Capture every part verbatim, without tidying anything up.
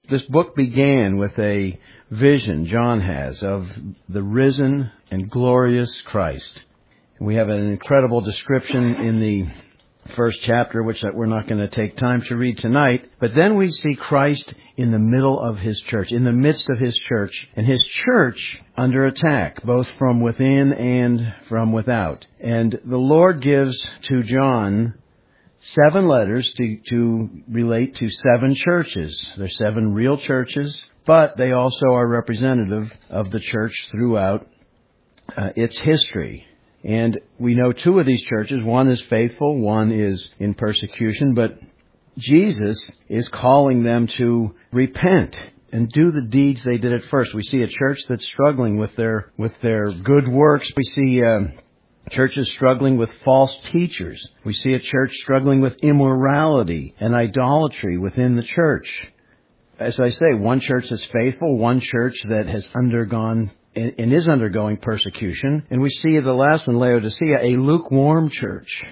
This book began with a vision John has of the risen and glorious Christ. We have an incredible description in the first chapter, which we're not going to take time to read tonight. But then we see Christ in the middle of His church, in the midst of His church, and His church under attack, both from within and from without. And the Lord gives to John seven letters to, to relate to seven churches. There's seven real churches, but they also are representative of the church throughout uh, its history. And we know two of these churches. One is faithful, one is in persecution, but Jesus is calling them to repent and do the deeds they did at first. We see a church that's struggling with their with their good works. We see uh, churches struggling with false teachers. We see a church struggling with immorality and idolatry within the church. As I say, one church that's faithful, one church that has undergone and is undergoing persecution. And we see the last one, Laodicea, a lukewarm church.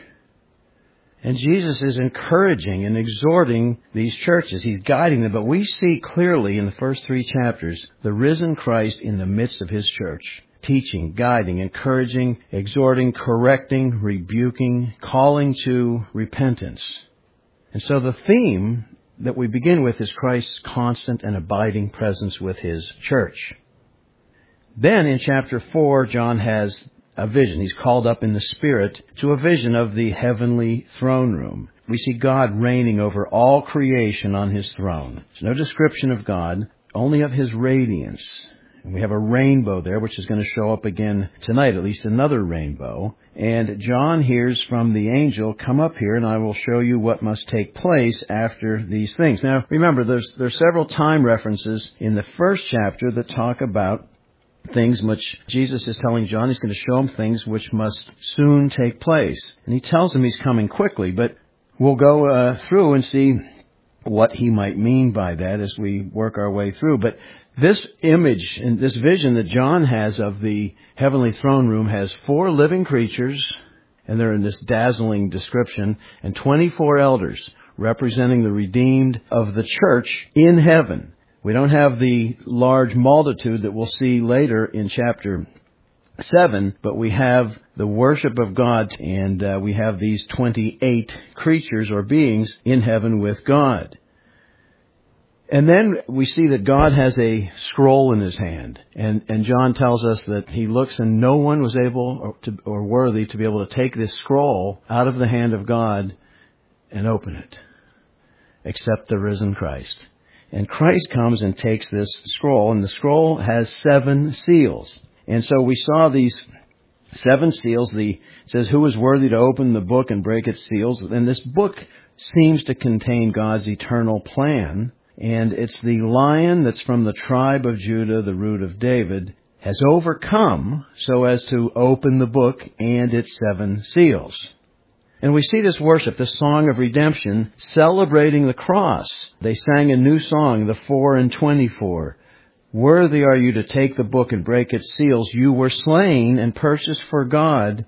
And Jesus is encouraging and exhorting these churches. He's guiding them. But we see clearly in the first three chapters the risen Christ in the midst of His church, teaching, guiding, encouraging, exhorting, correcting, rebuking, calling to repentance. And so the theme that we begin with is Christ's constant and abiding presence with His church. Then in chapter four, John has a vision. He's called up in the Spirit to a vision of the heavenly throne room. We see God reigning over all creation on His throne. There's no description of God, only of His radiance. And we have a rainbow there, which is going to show up again tonight, at least another rainbow. And John hears from the angel, "Come up here, and I will show you what must take place after these things." Now, remember, there's there's several time references in the first chapter that talk about things which Jesus is telling John. He's going to show him things which must soon take place. And He tells him He's coming quickly, but we'll go uh, through and see what He might mean by that as we work our way through. But this image and this vision that John has of the heavenly throne room has four living creatures, and they're in this dazzling description, and twenty-four elders representing the redeemed of the church in heaven. We don't have the large multitude that we'll see later in chapter seven, but we have the worship of God, and uh, we have these twenty-eight creatures or beings in heaven with God. And then we see that God has a scroll in His hand, and, and John tells us that he looks and no one was able or, to, or worthy to be able to take this scroll out of the hand of God and open it, except the risen Christ. And Christ comes and takes this scroll, and the scroll has seven seals. And so we saw these seven seals. The it says, "Who is worthy to open the book and break its seals?" And this book seems to contain God's eternal plan. And it's the Lion that's from the tribe of Judah, the root of David, has overcome so as to open the book and its seven seals. And we see this worship, this song of redemption, celebrating the cross. They sang a new song, the four and twenty-four. "Worthy are you to take the book and break its seals. You were slain and purchased for God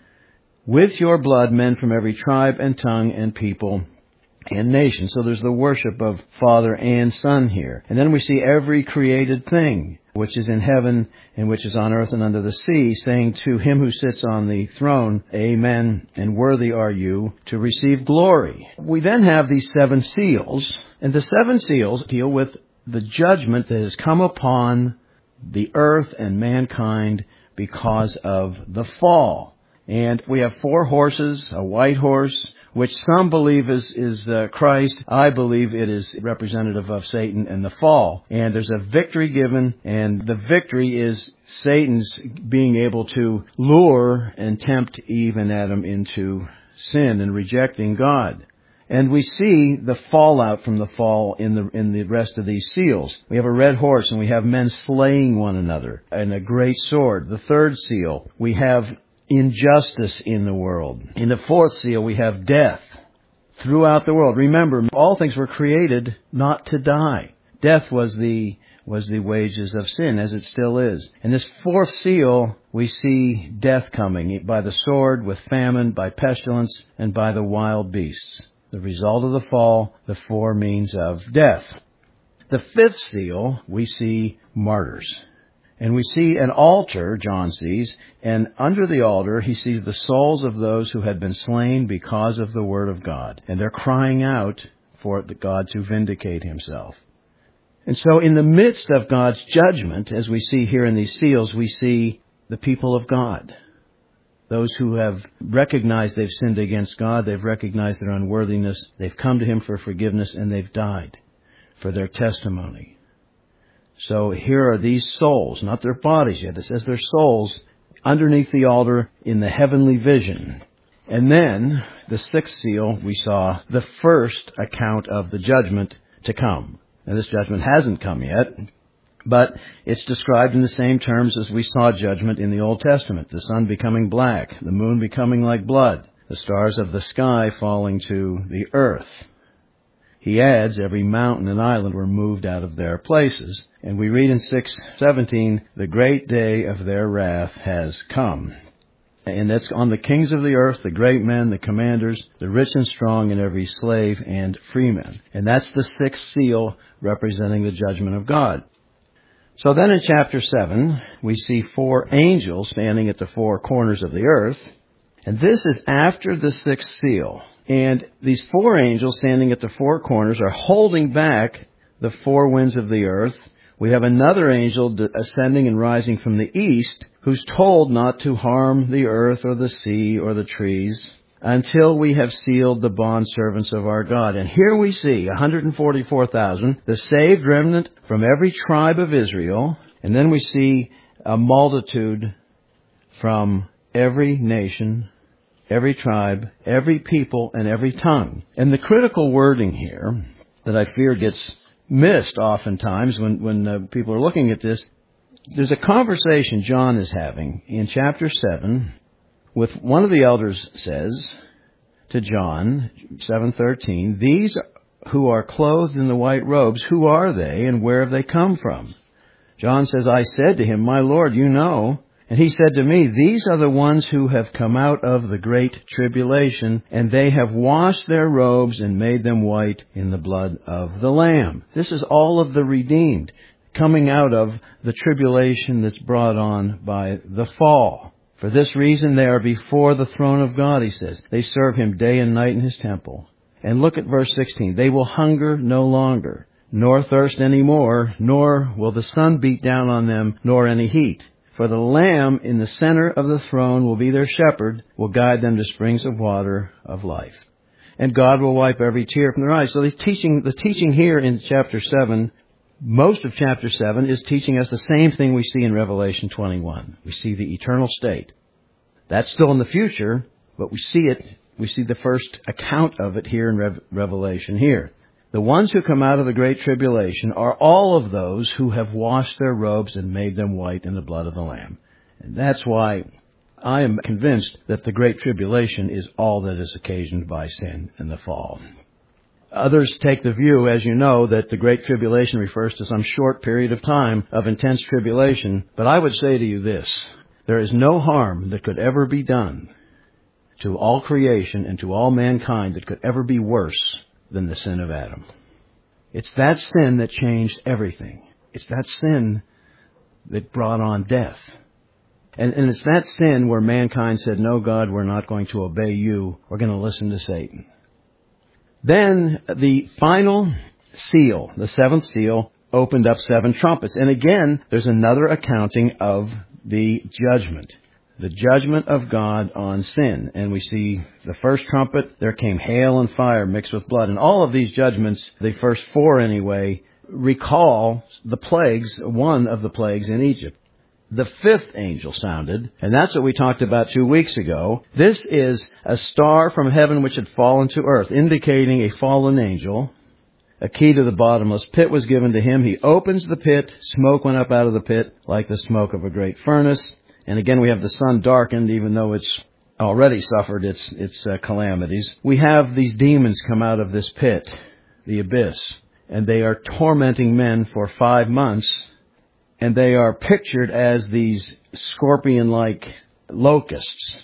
with your blood men from every tribe and tongue and people and nation." So there's the worship of Father and Son here. And then we see every created thing which is in heaven and which is on earth and under the sea, saying to Him who sits on the throne, "Amen, and worthy are you to receive glory." We then have these seven seals, and the seven seals deal with the judgment that has come upon the earth and mankind because of the fall. And we have four horses, a white horse, which some believe is, is uh, Christ. I believe it is representative of Satan and the fall. And there's a victory given, and the victory is Satan's being able to lure and tempt Eve and Adam into sin and rejecting God. And we see the fallout from the fall in the in the rest of these seals. We have a red horse, and we have men slaying one another, and a great sword. The third seal, we have injustice in the world. In the fourth seal, we have death throughout the world. Remember, all things were created not to die. Death was the was the wages of sin, as it still is. In this fourth seal, we see death coming by the sword, with famine, by pestilence, and by the wild beasts. The result of the fall, the four means of death. The fifth seal, we see martyrs. And we see an altar, John sees, and under the altar he sees the souls of those who had been slain because of the Word of God. And they're crying out for God to vindicate himself. And so in the midst of God's judgment, as we see here in these seals, we see the people of God. Those who have recognized they've sinned against God, they've recognized their unworthiness, they've come to him for forgiveness, and they've died for their testimony. So here are these souls, not their bodies yet. It says their souls underneath the altar in the heavenly vision. And then, the sixth seal, we saw the first account of the judgment to come. Now, this judgment hasn't come yet, but it's described in the same terms as we saw judgment in the Old Testament. The sun becoming black, the moon becoming like blood, the stars of the sky falling to the earth. He adds, every mountain and island were moved out of their places. And we read in six seventeen, the great day of their wrath has come. And that's on the kings of the earth, the great men, the commanders, the rich and strong, and every slave and freeman. And that's the sixth seal representing the judgment of God. So then in chapter seven, we see four angels standing at the four corners of the earth. And this is after the sixth seal. And these four angels standing at the four corners are holding back the four winds of the earth. We have another angel ascending and rising from the east, who's told not to harm the earth or the sea or the trees until we have sealed the bondservants of our God. And here we see one hundred forty-four thousand, the saved remnant from every tribe of Israel. And then we see a multitude from every nation, every tribe, every people, and every tongue. And the critical wording here that I fear gets missed oftentimes when, when uh, people are looking at this, there's a conversation John is having in chapter seven with one of the elders says to John, seven thirteen, these who are clothed in the white robes, who are they and where have they come from? John says, I said to him, my Lord, you know. And he said to me, these are the ones who have come out of the great tribulation, and they have washed their robes and made them white in the blood of the Lamb. This is all of the redeemed, coming out of the tribulation that's brought on by the fall. For this reason they are before the throne of God, he says. They serve him day and night in his temple. And look at verse sixteen. They will hunger no longer, nor thirst any more, nor will the sun beat down on them, nor any heat. For the Lamb in the center of the throne will be their shepherd, will guide them to springs of water of life. And God will wipe every tear from their eyes. So the teaching, the teaching here in chapter seven, most of chapter seven is teaching us the same thing we see in Revelation twenty-one. We see the eternal state. That's still in the future, but we see it, we see the first account of it here in Re- Revelation here. The ones who come out of the great tribulation are all of those who have washed their robes and made them white in the blood of the Lamb. And that's why I am convinced that the great tribulation is all that is occasioned by sin and the fall. Others take the view, as you know, that the great tribulation refers to some short period of time of intense tribulation. But I would say to you this, there is no harm that could ever be done to all creation and to all mankind that could ever be worse than the sin of Adam. It's that sin that changed everything. It's that sin that brought on death. And, and it's that sin where mankind said, no, God, we're not going to obey you. We're going to listen to Satan. Then the final seal, the seventh seal, opened up seven trumpets. And again, there's another accounting of the judgment. The judgment of God on sin. And we see the first trumpet, there came hail and fire mixed with blood. And all of these judgments, the first four anyway, recall the plagues, one of the plagues in Egypt. The fifth angel sounded, and that's what we talked about two weeks ago. This is a star from heaven which had fallen to earth, indicating a fallen angel. A key to the bottomless pit was given to him. He opens the pit. Smoke went up out of the pit like the smoke of a great furnace. And again, we have the sun darkened, even though it's already suffered its its uh, calamities. We have these demons come out of this pit, the abyss, and they are tormenting men for five months. And they are pictured as these scorpion-like locusts.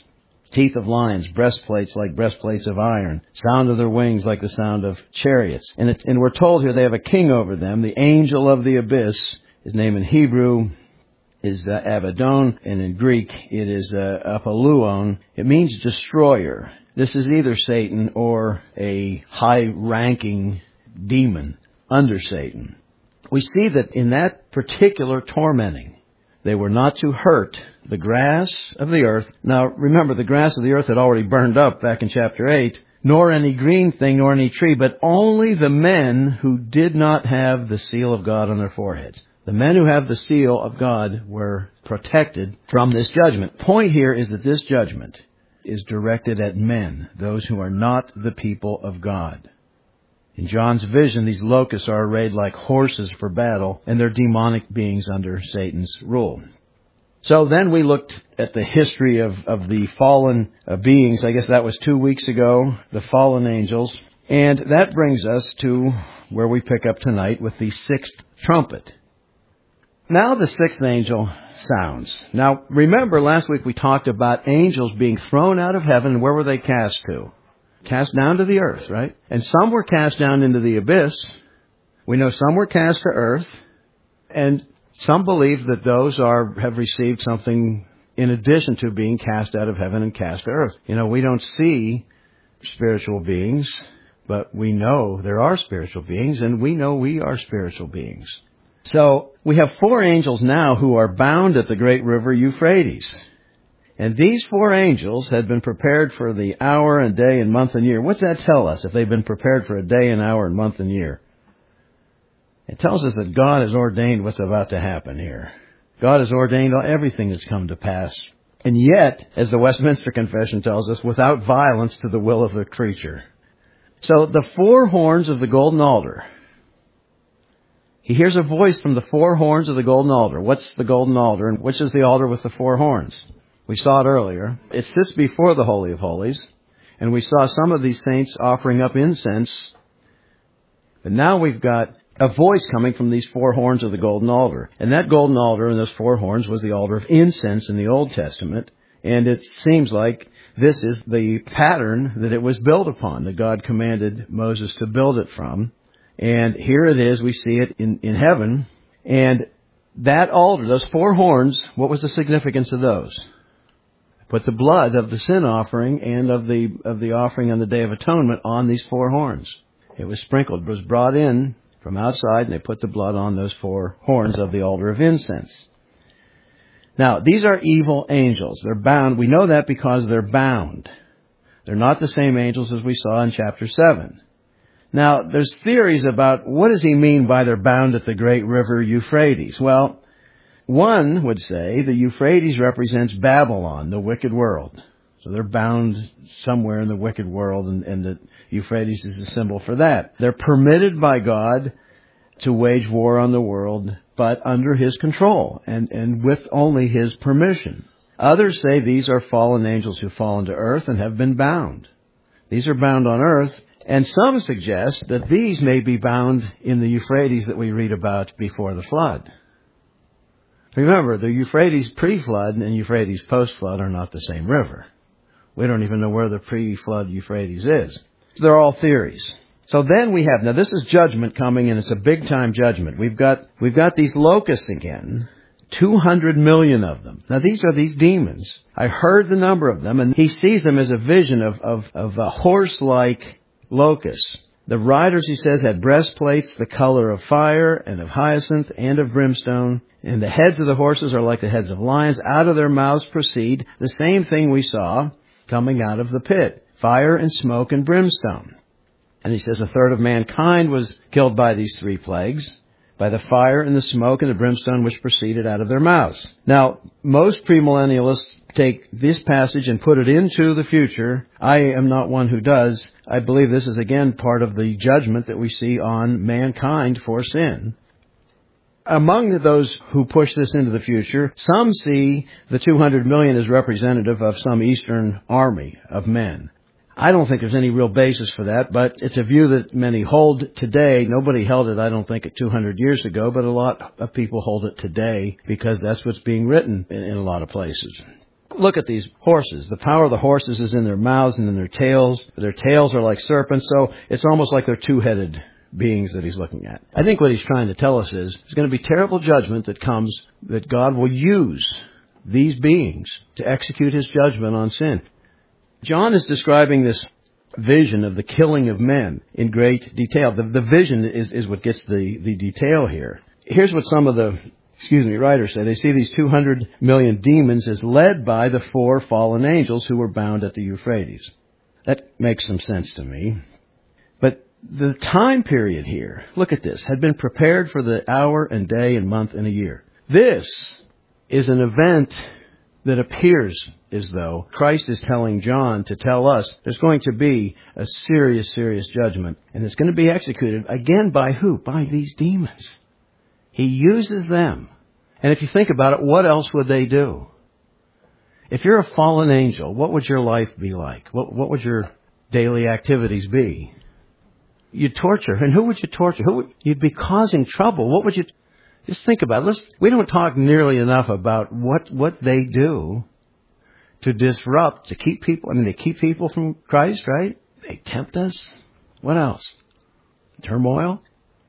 teeth of lions, breastplates like breastplates of iron, sound of their wings like the sound of chariots. And, it, and we're told here they have a king over them, the angel of the abyss. His name in Hebrew is uh, Abaddon, and in Greek it is uh, Apollyon. It means destroyer. This is either Satan or a high-ranking demon under Satan. We see that in that particular tormenting, they were not to hurt the grass of the earth. Now, remember, the grass of the earth had already burned up back in chapter eight, nor any green thing, nor any tree, but only the men who did not have the seal of God on their foreheads. The men who have the seal of God were protected from this judgment. Point here is that this judgment is directed at men, those who are not the people of God. In John's vision, these locusts are arrayed like horses for battle, and they're demonic beings under Satan's rule. So then we looked at the history of, of the fallen uh, beings. I guess that was two weeks ago, the fallen angels. And that brings us to where we pick up tonight with the sixth trumpet. Now the sixth angel sounds. Now remember, last week we talked about angels being thrown out of heaven. And where were they cast to? Cast down to the earth, right? And some were cast down into the abyss. We know some were cast to earth. And some believe that those are have received something in addition to being cast out of heaven and cast to earth. You know, we don't see spiritual beings, but we know there are spiritual beings, and we know we are spiritual beings. So we have four angels now who are bound at the great river Euphrates. And these four angels had been prepared for the hour and day and month and year. What's that tell us if they've been prepared for a day and hour and month and year? It tells us that God has ordained what's about to happen here. God has ordained everything that's come to pass. And yet, as the Westminster Confession tells us, without violence to the will of the creature. So the four horns of the golden altar. He hears a voice from the four horns of the golden altar. What's the golden altar, and which is the altar with the four horns? We saw it earlier. It sits before the Holy of Holies, and we saw some of these saints offering up incense. But now we've got a voice coming from these four horns of the golden altar. And that golden altar and those four horns was the altar of incense in the Old Testament. And it seems like this is the pattern that it was built upon, that God commanded Moses to build it from. And here it is, we see it in, in heaven. And that altar, those four horns, what was the significance of those? Put the blood of the sin offering and of the of the offering on the Day of Atonement on these four horns. It was sprinkled, it was brought in from outside, and they put the blood on those four horns of the altar of incense. Now, these are evil angels. They're bound. We know that because they're bound. They're not the same angels as we saw in chapter seven. Now, there's theories about what does he mean by they're bound at the great river Euphrates. Well, one would say the Euphrates represents Babylon, the wicked world. So they're bound somewhere in the wicked world, and, and the Euphrates is a symbol for that. They're permitted by God to wage war on the world, but under His control and, and with only His permission. Others say these are fallen angels who've fallen to earth and have been bound. These are bound on earth, and some suggest that these may be bound in the Euphrates that we read about before the flood. Remember, the Euphrates pre-flood and Euphrates post-flood are not the same river. We don't even know where the pre-flood Euphrates is. They're all theories. So then we have, now this is judgment coming, and it's a big-time judgment. We've got we've got these locusts again, two hundred million of them. Now these are these demons. I heard the number of them, and he sees them as a vision of, of, of a horse-like locusts. The riders, he says, had breastplates the color of fire and of hyacinth and of brimstone. And the heads of the horses are like the heads of lions. Out of their mouths proceed the same thing we saw coming out of the pit. Fire and smoke and brimstone. And he says a third of mankind was killed by these three plagues, by the fire and the smoke and the brimstone which proceeded out of their mouths. Now, most premillennialists take this passage and put it into the future. I am not one who does. I believe this is again part of the judgment that we see on mankind for sin. Among those who push this into the future, some see the two hundred million as representative of some Eastern army of men. I don't think there's any real basis for that, but it's a view that many hold today. Nobody held it, I don't think, at two hundred years ago, but a lot of people hold it today because that's what's being written in, in a lot of places. Look at these horses. The power of the horses is in their mouths and in their tails. Their tails are like serpents, so it's almost like they're two-headed beings that he's looking at. I think what he's trying to tell us is there's going to be terrible judgment that comes, that God will use these beings to execute his judgment on sin. John is describing this vision of the killing of men in great detail. The, the vision is, is what gets the, the detail here. Here's what some of the, excuse me, writers say. They see these two hundred million demons as led by the four fallen angels who were bound at the Euphrates. That makes some sense to me. But the time period here, look at this, had been prepared for the hour and day and month and a year. This is an event that appears as though Christ is telling John to tell us there's going to be a serious, serious judgment. And it's going to be executed, again, by who? By these demons. He uses them. And if you think about it, what else would they do? If you're a fallen angel, what would your life be like? What, what would your daily activities be? You'd torture. And who would you torture? Who would, you'd be causing trouble. What would you... Just think about it. Let's, we don't talk nearly enough about what, what they do to disrupt, to keep people... I mean, they keep people from Christ, right? They tempt us. What else? Turmoil?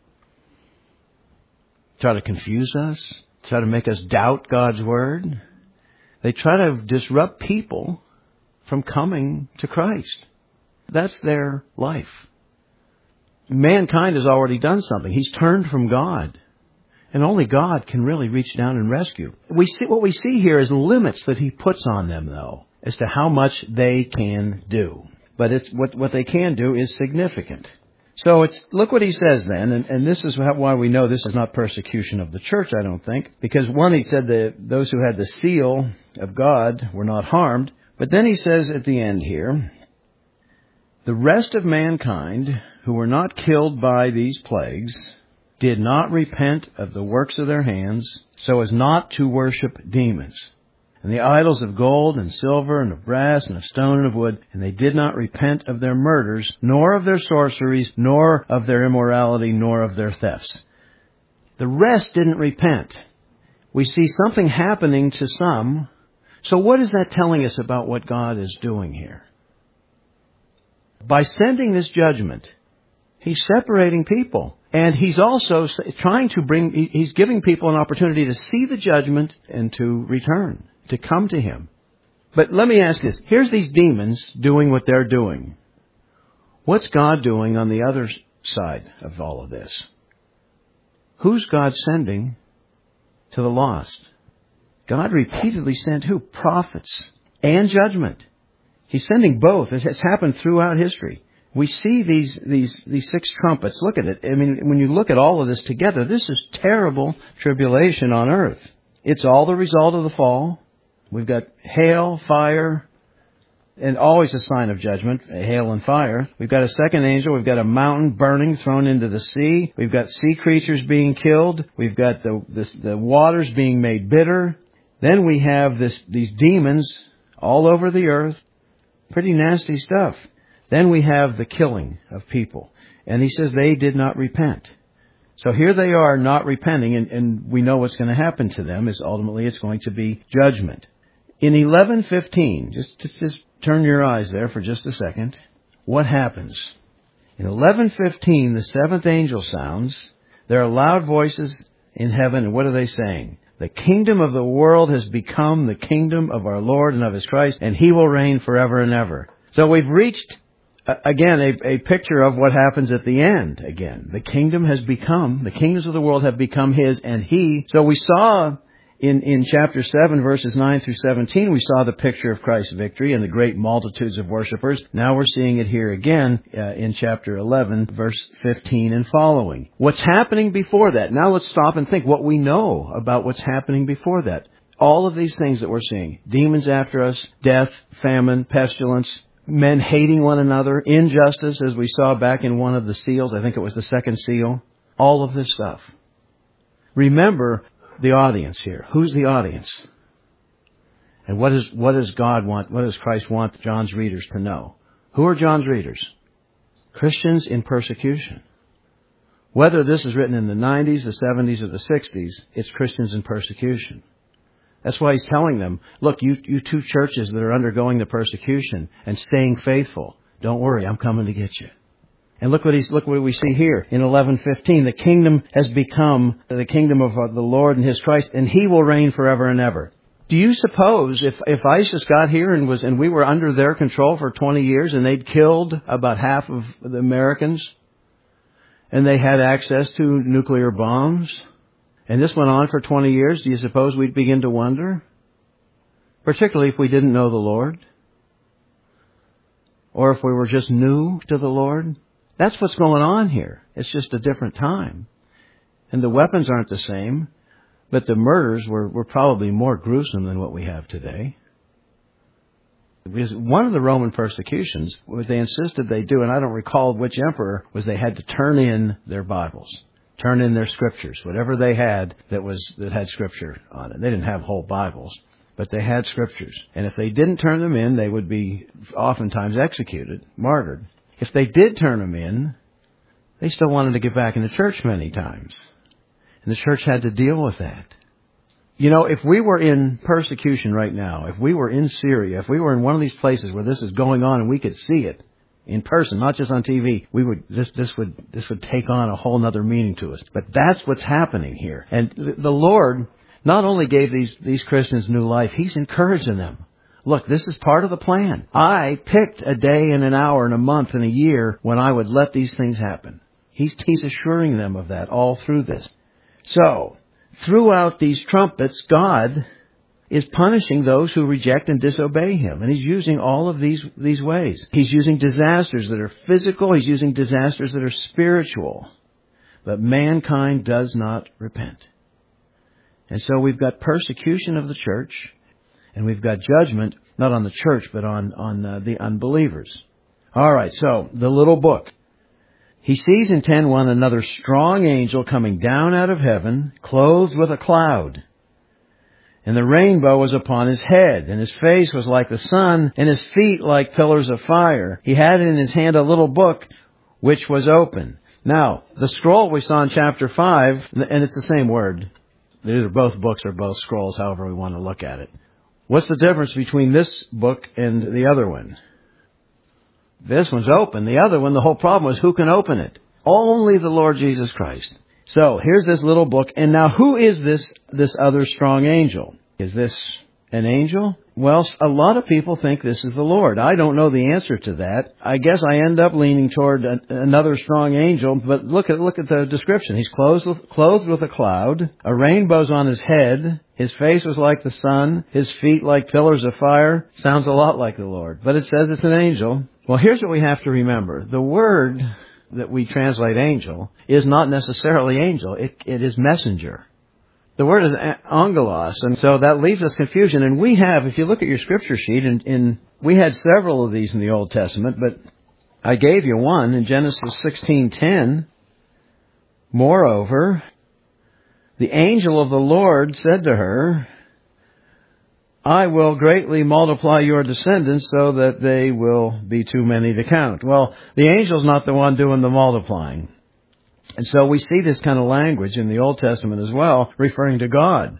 Try to confuse us? Try to make us doubt God's Word? They try to disrupt people from coming to Christ. That's their life. Mankind has already done something. He's turned from God. And only God can really reach down and rescue. We see, what we see here is limits that he puts on them, though, as to how much they can do. But it's, what, what they can do is significant. So it's, look what he says then, and, and this is why we know this is not persecution of the church, I don't think. Because one, he said that those who had the seal of God were not harmed. But then he says at the end here, the rest of mankind who were not killed by these plagues did not repent of the works of their hands, so as not to worship demons, and the idols of gold and silver and of brass and of stone and of wood, and they did not repent of their murders, nor of their sorceries, nor of their immorality, nor of their thefts. The rest didn't repent. We see something happening to some. So what is that telling us about what God is doing here? By sending this judgment, he's separating people. And he's also trying to bring, he's giving people an opportunity to see the judgment and to return, to come to him. But let me ask this. Here's these demons doing what they're doing. What's God doing on the other side of all of this? Who's God sending to the lost? God repeatedly sent who? Prophets and judgment. He's sending both. It has happened throughout history. We see these, these, these six trumpets. Look at it. I mean, when you look at all of this together, this is terrible tribulation on earth. It's all the result of the fall. We've got hail, fire, and always a sign of judgment, hail and fire. We've got a second angel. We've got a mountain burning, thrown into the sea. We've got sea creatures being killed. We've got the, this, the waters being made bitter. Then we have this, these demons all over the earth. Pretty nasty stuff. Then we have the killing of people. And he says they did not repent. So here they are not repenting, and, and we know what's going to happen to them is ultimately it's going to be judgment. In eleven fifteen, just, just, just turn your eyes there for just a second, what happens? In eleven fifteen, the seventh angel sounds. There are loud voices in heaven, and what are they saying? The kingdom of the world has become the kingdom of our Lord and of His Christ, and He will reign forever and ever. So we've reached again, a, a picture of what happens at the end. Again, the kingdom has become, the kingdoms of the world have become His and He. So we saw in, in chapter seven, verses nine through seventeen, we saw the picture of Christ's victory and the great multitudes of worshipers. Now we're seeing it here again uh, in chapter eleven, verse fifteen and following. What's happening before that? Now let's stop and think what we know about what's happening before that. All of these things that we're seeing, demons after us, death, famine, pestilence, men hating one another, injustice, as we saw back in one of the seals. I think it was the second seal. All of this stuff. Remember the audience here. Who's the audience? And what is what does God want? What does Christ want John's readers to know? Who are John's readers? Christians in persecution. Whether this is written in the nineties, the seventies, or the sixties, it's Christians in persecution. That's why he's telling them, look, you, you two churches that are undergoing the persecution and staying faithful, don't worry, I'm coming to get you. And look what he's, look what we see here in eleven fifteen. The kingdom has become the kingdom of the Lord and His Christ, and He will reign forever and ever. Do you suppose if, if ISIS got here and was, and we were under their control for twenty years and they'd killed about half of the Americans and they had access to nuclear bombs and this went on for twenty years, do you suppose we'd begin to wonder? Particularly if we didn't know the Lord? Or if we were just new to the Lord? That's what's going on here. It's just a different time. And the weapons aren't the same, but the murders were, were probably more gruesome than what we have today. Because one of the Roman persecutions, what they insisted they do, and I don't recall which emperor, was they had to turn in their Bibles, turn in their scriptures, whatever they had that was that had scripture on it. They didn't have whole Bibles, but they had scriptures. And if they didn't turn them in, they would be oftentimes executed, martyred. If they did turn them in, they still wanted to get back in the church many times. And the church had to deal with that. You know, if we were in persecution right now, if we were in Syria, if we were in one of these places where this is going on and we could see it in person, not just on T V, we would this this would this would take on a whole other meaning to us. But that's what's happening here. And the Lord not only gave these these Christians new life, He's encouraging them. Look, this is part of the plan. I picked a day and an hour and a month and a year when I would let these things happen. He's, he's assuring them of that all through this. So, throughout these trumpets, God is punishing those who reject and disobey Him. And He's using all of these, these ways. He's using disasters that are physical. He's using disasters that are spiritual. But mankind does not repent. And so we've got persecution of the church. And we've got judgment, not on the church, but on, on uh, the unbelievers. All right, so the little book. He sees in ten one another strong angel coming down out of heaven, clothed with a cloud. And the rainbow was upon his head, and his face was like the sun, and his feet like pillars of fire. He had in his hand a little book, which was open. Now, the scroll we saw in chapter five, and it's the same word. These are both books or both scrolls, however we want to look at it. What's the difference between this book and the other one? This one's open. The other one, the whole problem was who can open it? Only the Lord Jesus Christ. So here's this little book. And now who is this, this other strong angel? Is this an angel? Well, a lot of people think this is the Lord. I don't know the answer to that. I guess I end up leaning toward a, another strong angel. But look at look at the description. He's clothed with, clothed with a cloud. A rainbow's on his head. His face was like the sun. His feet like pillars of fire. Sounds a lot like the Lord. But it says it's an angel. Well, here's what we have to remember. The word that we translate angel is not necessarily angel. It, it is messenger. The word is angelos, and so that leaves us confusion. And we have, if you look at your scripture sheet, in, in we had several of these in the Old Testament, but I gave you one in Genesis sixteen ten. Moreover, the angel of the Lord said to her, I will greatly multiply your descendants so that they will be too many to count. Well, the angel's not the one doing the multiplying. And so we see this kind of language in the Old Testament as well, referring to God.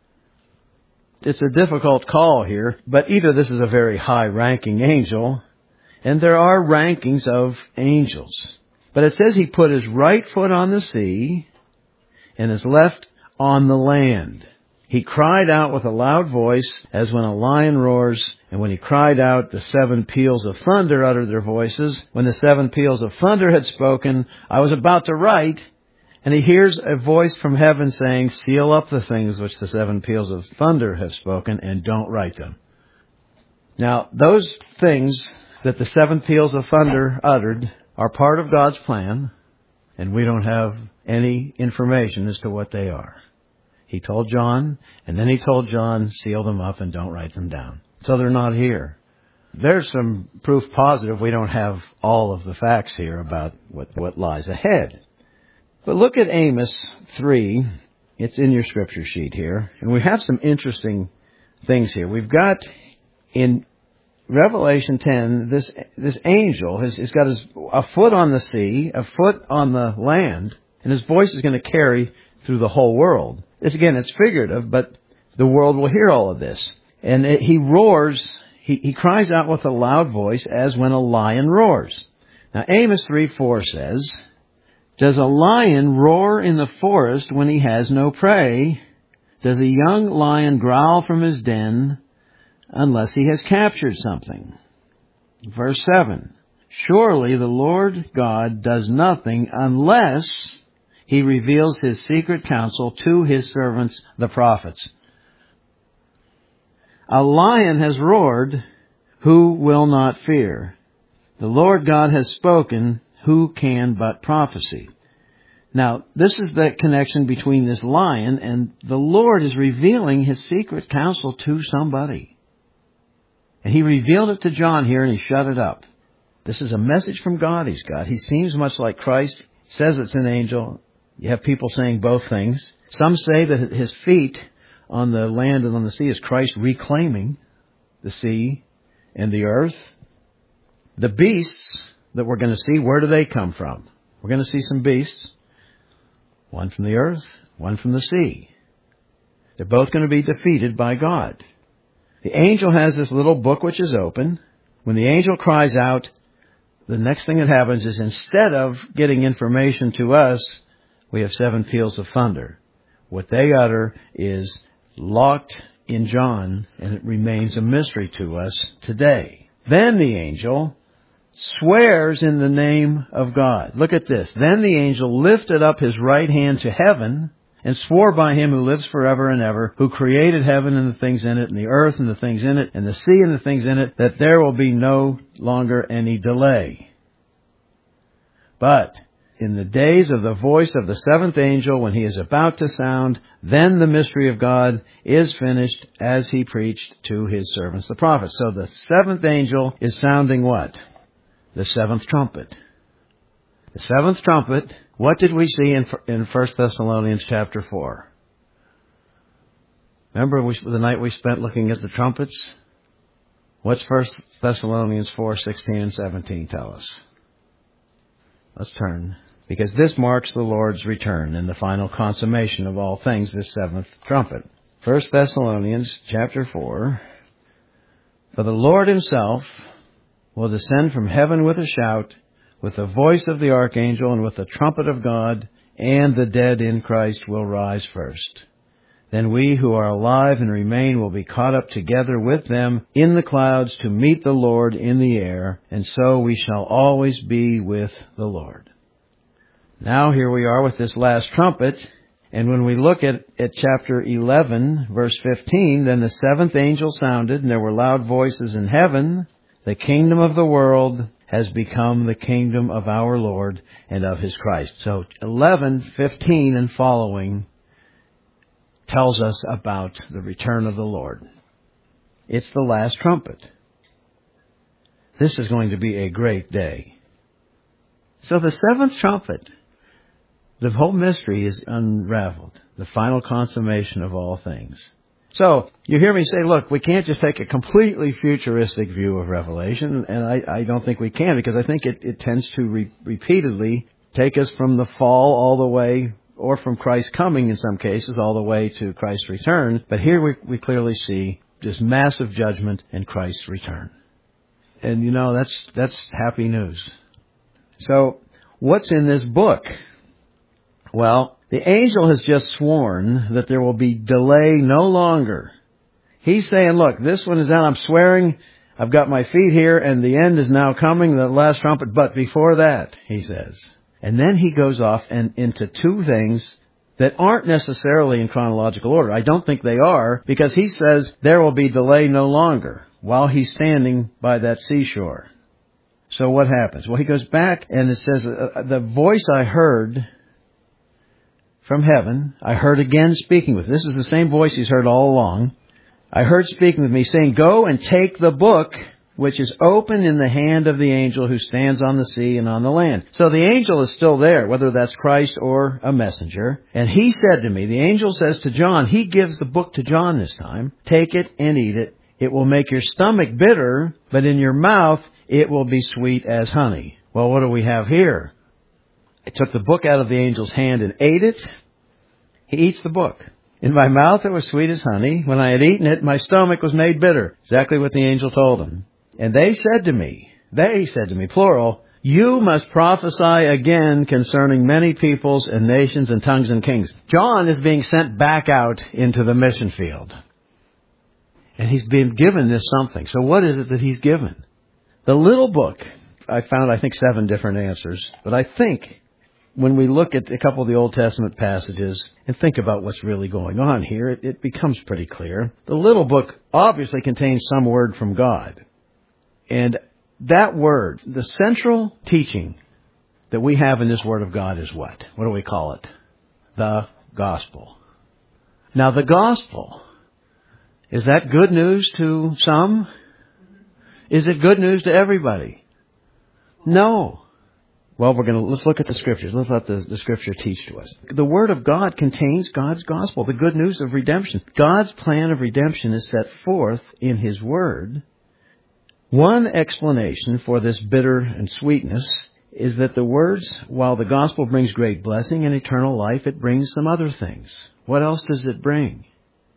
It's a difficult call here, but either this is a very high-ranking angel, and there are rankings of angels. But it says he put his right foot on the sea and his left on the land. He cried out with a loud voice as when a lion roars, and when he cried out, the seven peals of thunder uttered their voices. When the seven peals of thunder had spoken, I was about to write, and he hears a voice from heaven saying, seal up the things which the seven peals of thunder have spoken, and don't write them. Now, those things that the seven peals of thunder uttered are part of God's plan, and we don't have any information as to what they are. He told John, and then he told John, seal them up and don't write them down. So they're not here. There's some proof positive we don't have all of the facts here about what, what lies ahead. But look at Amos three. It's in your scripture sheet here. And we have some interesting things here. We've got in Revelation ten, this this angel has, has got his, a foot on the sea, a foot on the land, and his voice is going to carry through the whole world. This, again, it's figurative, but the world will hear all of this. And it, he roars, he, he cries out with a loud voice as when a lion roars. Now Amos three four says, does a lion roar in the forest when he has no prey? Does a young lion growl from his den unless he has captured something? Verse seven, surely the Lord God does nothing unless he reveals his secret counsel to his servants, the prophets. A lion has roared, who will not fear? The Lord God has spoken, who can but prophesy? Now, this is the connection between this lion and the Lord is revealing his secret counsel to somebody. And he revealed it to John here and he shut it up. This is a message from God he's got. He seems much like Christ, says it's an angel. You have people saying both things. Some say that his feet on the land and on the sea is Christ reclaiming the sea and the earth. The beasts that we're going to see, where do they come from? We're going to see some beasts. One from the earth, one from the sea. They're both going to be defeated by God. The angel has this little book which is open. When the angel cries out, the next thing that happens is instead of getting information to us, we have seven peals of thunder. What they utter is locked in John, and it remains a mystery to us today. Then the angel swears in the name of God. Look at this. Then the angel lifted up his right hand to heaven and swore by him who lives forever and ever, who created heaven and the things in it, and the earth and the things in it, and the sea and the things in it, that there will be no longer any delay. But in the days of the voice of the seventh angel, when he is about to sound, then the mystery of God is finished, as he preached to his servants, the prophets. So the seventh angel is sounding what? The seventh trumpet. The seventh trumpet, what did we see in in First Thessalonians chapter four? Remember we, the night we spent looking at the trumpets? What's First Thessalonians four sixteen and seventeen tell us? Let's turn. Because this marks the Lord's return and the final consummation of all things, this seventh trumpet. First Thessalonians chapter four. For the Lord himself will descend from heaven with a shout, with the voice of the archangel, and with the trumpet of God, and the dead in Christ will rise first. Then we who are alive and remain will be caught up together with them in the clouds to meet the Lord in the air, and so we shall always be with the Lord. Now here we are with this last trumpet, and when we look at, at chapter eleven, verse fifteen, then the seventh angel sounded, and there were loud voices in heaven. The kingdom of the world has become the kingdom of our Lord and of his Christ. So eleven, fifteen and following tells us about the return of the Lord. It's the last trumpet. This is going to be a great day. So the seventh trumpet, the whole mystery is unraveled. The final consummation of all things. So, you hear me say, look, we can't just take a completely futuristic view of Revelation, and I, I don't think we can, because I think it, it tends to re- repeatedly take us from the fall all the way, or from Christ's coming in some cases, all the way to Christ's return. But here we, we clearly see this massive judgment and Christ's return. And you know, that's, that's happy news. So, what's in this book? Well, the angel has just sworn that there will be delay no longer. He's saying, look, this one is out. I'm swearing. I've got my feet here and the end is now coming, the last trumpet. But before that, he says. And then he goes off and into two things that aren't necessarily in chronological order. I don't think they are, because he says there will be delay no longer while he's standing by that seashore. So what happens? Well, he goes back and it says, uh, the voice I heard from heaven, I heard again speaking with. This is the same voice he's heard all along. I heard speaking with me, saying, go and take the book which is open in the hand of the angel who stands on the sea and on the land. So the angel is still there, whether that's Christ or a messenger. And he said to me, the angel says to John, he gives the book to John this time, take it and eat it. It will make your stomach bitter, but in your mouth it will be sweet as honey. Well, what do we have here? I took the book out of the angel's hand and ate it. He eats the book. In my mouth it was sweet as honey. When I had eaten it, my stomach was made bitter. Exactly what the angel told him. And they said to me, they said to me, plural, you must prophesy again concerning many peoples and nations and tongues and kings. John is being sent back out into the mission field. And he's been given this something. So what is it that he's given? The little book, I found, I think, seven different answers. But I think when we look at a couple of the Old Testament passages and think about what's really going on here, it, it becomes pretty clear. The little book obviously contains some word from God. And that word, the central teaching that we have in this Word of God is what? What do we call it? The gospel. Now, the gospel, is that good news to some? Is it good news to everybody? No. Well, we're going to, let's look at the Scriptures. Let's let the, the Scripture teach to us. The Word of God contains God's gospel, the good news of redemption. God's plan of redemption is set forth in His Word. One explanation for this bitter and sweetness is that the words, while the gospel brings great blessing and eternal life, it brings some other things. What else does it bring?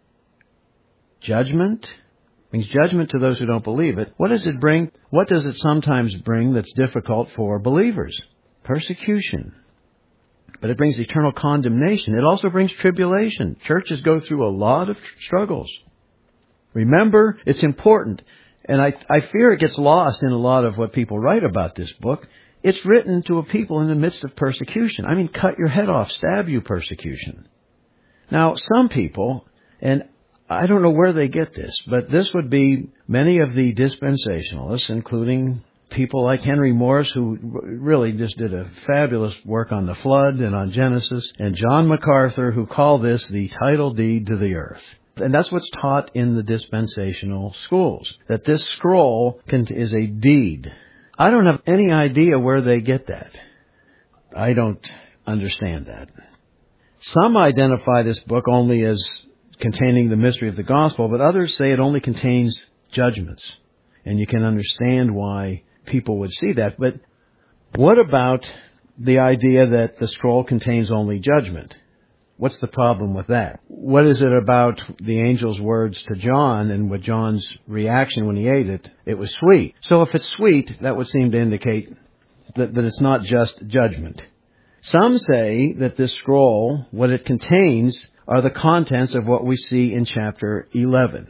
Judgment. It brings judgment to those who don't believe it. What does it bring? What does it sometimes bring that's difficult for believers? Persecution. But it brings eternal condemnation. It also brings tribulation. Churches go through a lot of struggles. Remember, it's important. And I, I fear it gets lost in a lot of what people write about this book. It's written to a people in the midst of persecution. I mean, cut your head off, stab you persecution. Now, some people, and I don't know where they get this, but this would be many of the dispensationalists, including people like Henry Morris, who really just did a fabulous work on the flood and on Genesis, and John MacArthur, who call this the title deed to the earth. And that's what's taught in the dispensational schools, that this scroll can, is a deed. I don't have any idea where they get that. I don't understand that. Some identify this book only as containing the mystery of the gospel, but others say it only contains judgments. And you can understand why people would see that. But what about the idea that the scroll contains only judgment? What's the problem with that? What is it about the angel's words to John and with John's reaction when he ate it? It was sweet. So if it's sweet, that would seem to indicate that, that it's not just judgment. Some say that this scroll, what it contains, are the contents of what we see in chapter eleven.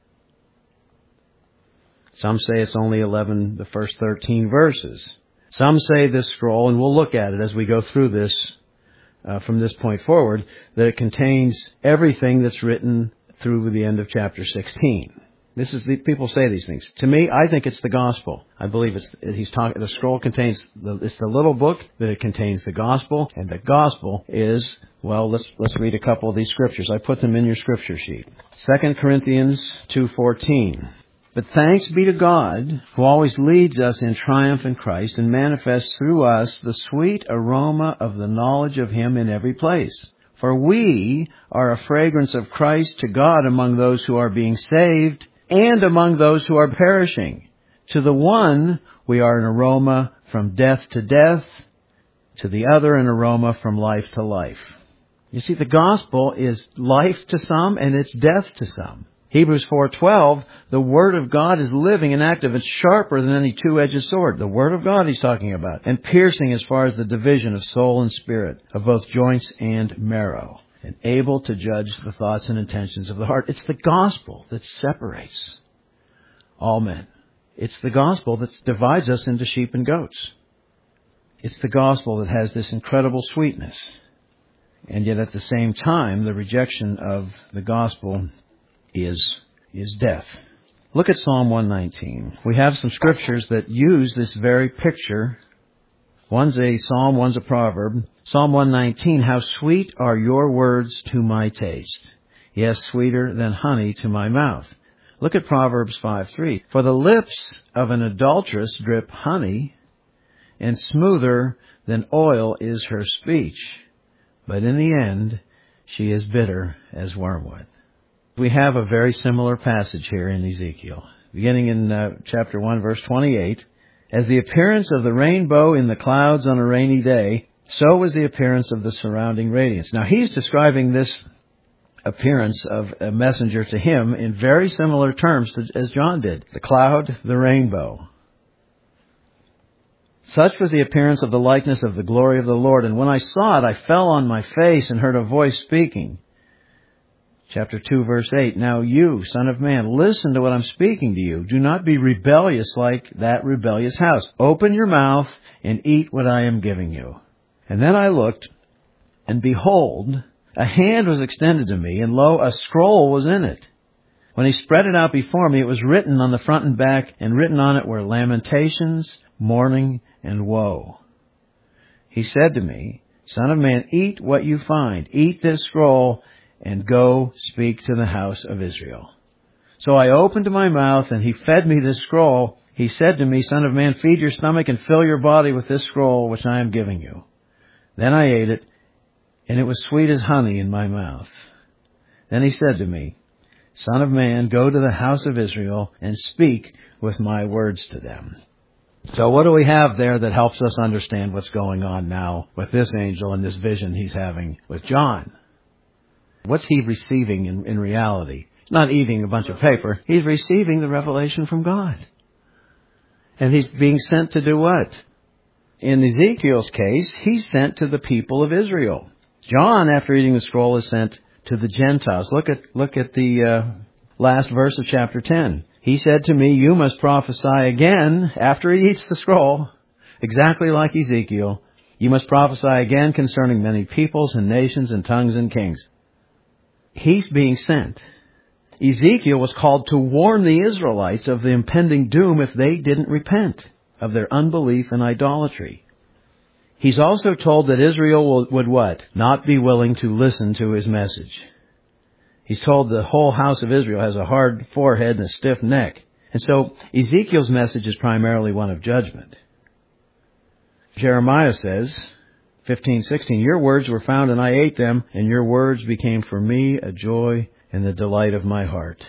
Some say it's only eleven, the first thirteen verses. Some say this scroll, and we'll look at it as we go through this uh, from this point forward, that it contains everything that's written through the end of chapter sixteen. This is the people say these things. To me, I think it's the gospel. I believe it's he's talking. The scroll contains the, it's the little book that it contains the gospel, and the gospel is, well, let's let's read a couple of these scriptures. I put them in your scripture sheet. Second Corinthians two fourteen. But thanks be to God, who always leads us in triumph in Christ and manifests through us the sweet aroma of the knowledge of Him in every place. For we are a fragrance of Christ to God among those who are being saved and among those who are perishing. To the one, we are an aroma from death to death, to the other, an aroma from life to life. You see, the gospel is life to some and it's death to some. Hebrews four twelve, the Word of God is living and active. It's sharper than any two-edged sword. The Word of God he's talking about. And piercing as far as the division of soul and spirit, of both joints and marrow. And able to judge the thoughts and intentions of the heart. It's the gospel that separates all men. It's the gospel that divides us into sheep and goats. It's the gospel that has this incredible sweetness. And yet at the same time, the rejection of the gospel is is death. Look at Psalm one nineteen. We have some scriptures that use this very picture. One's a psalm, one's a proverb. Psalm one nineteen, how sweet are your words to my taste. Yes, sweeter than honey to my mouth. Look at Proverbs five three. For the lips of an adulteress drip honey, and smoother than oil is her speech. But in the end, she is bitter as wormwood. We have a very similar passage here in Ezekiel. Beginning in uh, chapter one, verse twenty-eight. As the appearance of the rainbow in the clouds on a rainy day, so was the appearance of the surrounding radiance. Now, he's describing this appearance of a messenger to him in very similar terms to, as John did. The cloud, the rainbow. Such was the appearance of the likeness of the glory of the Lord. And when I saw it, I fell on my face and heard a voice speaking. Chapter two, verse eight. Now you, son of man, listen to what I'm speaking to you. Do not be rebellious like that rebellious house. Open your mouth and eat what I am giving you. And then I looked, and behold, a hand was extended to me, and lo, a scroll was in it. When he spread it out before me, it was written on the front and back, and written on it were lamentations, mourning, and woe. He said to me, Son of man, eat what you find. Eat this scroll, and go speak to the house of Israel. So I opened my mouth, and he fed me this scroll. He said to me, Son of man, feed your stomach and fill your body with this scroll which I am giving you. Then I ate it, and it was sweet as honey in my mouth. Then he said to me, Son of man, go to the house of Israel and speak with my words to them. So what do we have there that helps us understand what's going on now with this angel and this vision he's having with John? What's he receiving in, in reality? He's not eating a bunch of paper. He's receiving the revelation from God. And he's being sent to do what? In Ezekiel's case, he's sent to the people of Israel. John, after eating the scroll, is sent to the Gentiles. Look at look at the uh, last verse of chapter ten. He said to me, you must prophesy again after he eats the scroll, exactly like Ezekiel. You must prophesy again concerning many peoples and nations and tongues and kings. He's being sent. Ezekiel was called to warn the Israelites of the impending doom if they didn't repent of their unbelief and idolatry. He's also told that Israel would what? Not be willing to listen to his message. He's told the whole house of Israel has a hard forehead and a stiff neck. And so Ezekiel's message is primarily one of judgment. Jeremiah says, fifteen sixteen, your words were found and I ate them, and your words became for me a joy and the delight of my heart.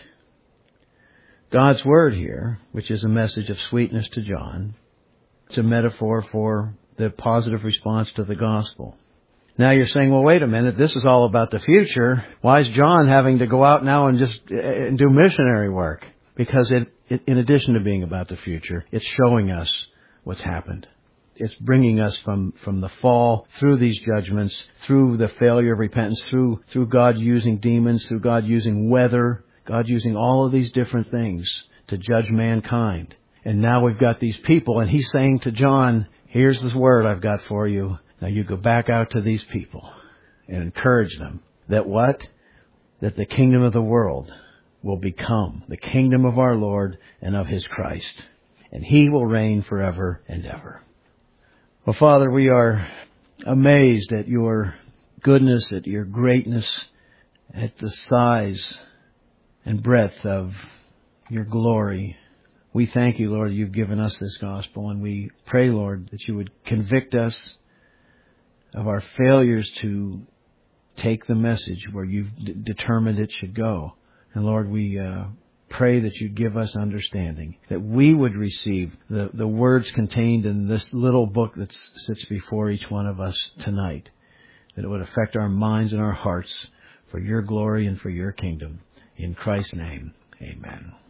God's word here, which is a message of sweetness to John, it's a metaphor for the positive response to the gospel. Now you're saying, well, wait a minute, this is all about the future. Why is John having to go out now and just uh, do missionary work? Because it, it, in addition to being about the future, it's showing us what's happened. It's bringing us from, from the fall, through these judgments, through the failure of repentance, through, through God using demons, through God using weather, God using all of these different things to judge mankind. And now we've got these people, and he's saying to John, here's this word I've got for you. Now you go back out to these people and encourage them that what? That the kingdom of the world will become the kingdom of our Lord and of his Christ. And he will reign forever and ever. Well, Father, we are amazed at your goodness, at your greatness, at the size and breadth of your glory. We thank you, Lord, you've given us this gospel, and we pray, Lord, that you would convict us of our failures to take the message where you've d- determined it should go. And Lord, we uh, pray that you'd give us understanding, that we would receive the, the words contained in this little book that sits before each one of us tonight, that it would affect our minds and our hearts for your glory and for your kingdom. In Christ's name, amen.